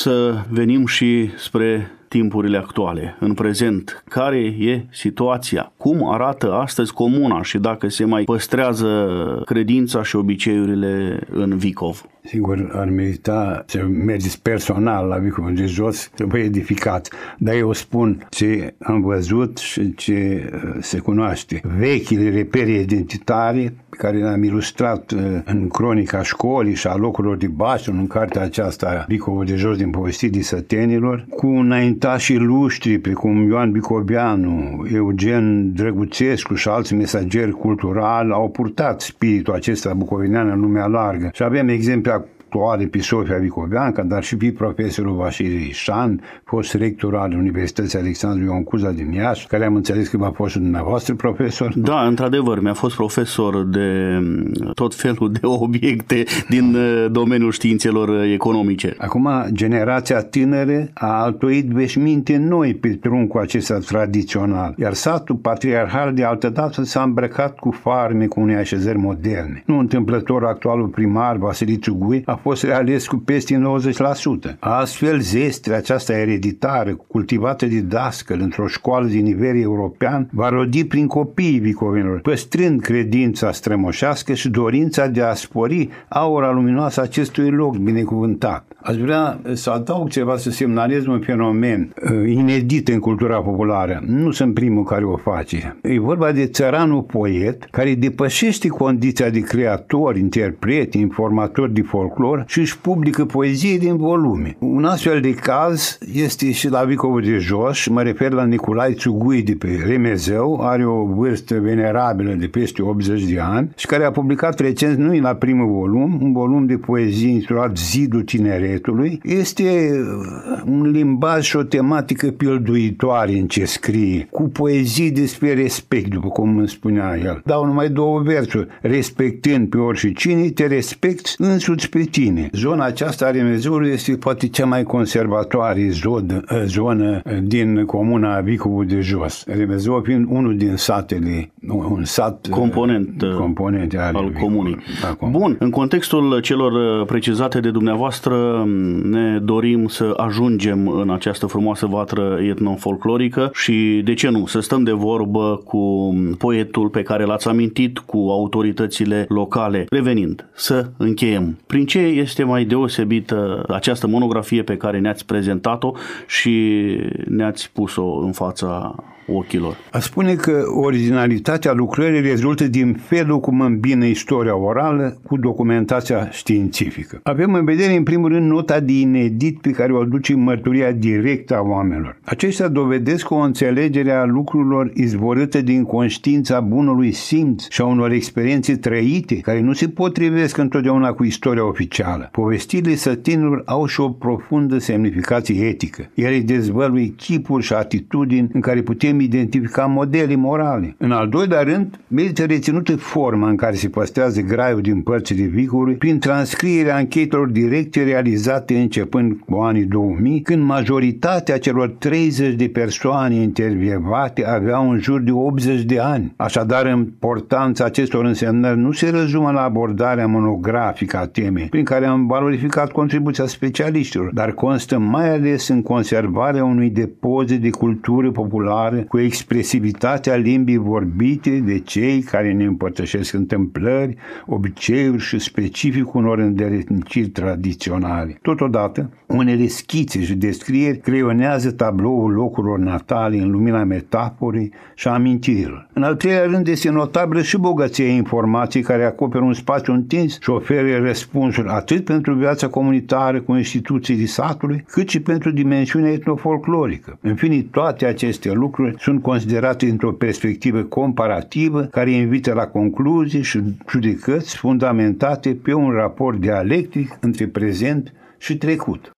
Să venim și spre timpurile actuale, în prezent. Care e situația? Cum arată astăzi comuna și dacă se mai păstrează credința și obiceiurile în Vicov? Sigur, ar merita să mergeți personal la Vicov de Jos, să vă edificați. Dar eu spun ce am văzut și ce se cunoaște. Vechile repere identitare pe care le-am ilustrat în cronica școlii și a locurilor de baștină, în cartea aceasta Vicov de Jos din povestirii sătenilor, cu înaintașii luștri precum Ioan Bicoveanu, Eugen Drăguțescu și alți mesageri culturali au purtat spiritul acesta bucovinean în lumea largă. Și avem exemple actuale pe Sofia Vicoveanca, dar și pe profesorul Vasile Ișan, fost rector al Universității Alexandru Ioan Cuza din Iași, care am înțeles că v-a fost dumneavoastră profesor. Da, într-adevăr, mi-a fost profesor de tot felul de obiecte din domeniul științelor economice. Acum, generația tânără a altoit veșminte noi pe truncul acesta tradițional, iar satul patriarhal de altădată s-a îmbrăcat cu farmecul unei așezări moderne. Nu întâmplător, actualul primar Vasilițiu Gui a fost reales cu peste 90%. Astfel, zestrea aceasta ereditară, cultivată de dascăl într-o școală de nivel european, va rodi prin copiii vicovenilor, păstrând credința strămoșească și dorința de a spori aura luminoasă acestui loc binecuvântat. Aș vrea să adaug ceva, să semnalez un fenomen inedit în cultura populară. Nu sunt primul care o face. E vorba de țăranul poet care depășește condiția de creator, interpret, informator de folclor și își publică poezie din volume. Un astfel de caz este și la Vicov de Jos, mă refer la Nicolae Țugui de pe Remezău, are o vârstă venerabilă de peste 80 de ani și care a publicat recent, nu la primul volum, un volum de poezie intitulat Zidul Tineretului. Este un limbaj și o tematică pilduitoare în ce scrie, cu poezii despre respect, după cum îmi spunea el. Dau numai două versuri: respectând pe oricine, te respecti însuți pe tine. Zona aceasta a Remezeului este poate cea mai conservatoare zonă din comuna Vicov de Jos. Remezeu fiind unul din satele, un sat componente al comunii. Bun, în contextul celor precizate de dumneavoastră, ne dorim să ajungem în această frumoasă vatră etnofolclorică și, de ce nu, să stăm de vorbă cu poetul pe care l-ați amintit, cu autoritățile locale. Revenind, să încheiem. Prin ce este mai deosebită această monografie pe care ne-ați prezentat-o și ne-ați pus-o în fața ochilor? A spune că originalitatea lucrării rezultă din felul cum îmbină istoria orală cu documentația științifică. Avem în vedere, în primul rând, nota de inedit pe care o aduce mărturia directă a oamenilor. Aceștia dovedesc o înțelegere a lucrurilor izvorâtă din conștiința bunului simț și a unor experiențe trăite, care nu se potrivesc întotdeauna cu istoria oficială. Povestirile sătenilor au și o profundă semnificație etică. Ele dezvăluie chipuri și atitudini în care putem identifica modele morale. În al doilea rând, merită reținută forma în care se păstrează graiul din părțile Vicovului prin transcrierea anchetelor directe realizate începând cu anii 2000, când majoritatea celor 30 de persoane intervievate aveau în jur de 80 de ani. Așadar, importanța acestor însemnări nu se rezumă la abordarea monografică a temei, prin care am valorificat contribuția specialiștilor, dar constă mai ales în conservarea unui depozit de cultură populară cu expresivitatea limbii vorbite de cei care ne împărtășesc întâmplări, obiceiuri și specific unor îndeletniciri tradiționale. Totodată, unele schițe și descrieri creionează tabloul locurilor natale în lumina metaforii și a amintirilor. În al treilea rând, este notabilă și bogăția informației care acoperă un spațiu întins și oferă răspunsuri atât pentru viața comunitară cu instituțiile satului, cât și pentru dimensiunea etnofolclorică. În fine, toate aceste lucruri sunt considerate într-o perspectivă comparativă care invită la concluzii și judecăți fundamentate pe un raport dialectic între prezent și trecut.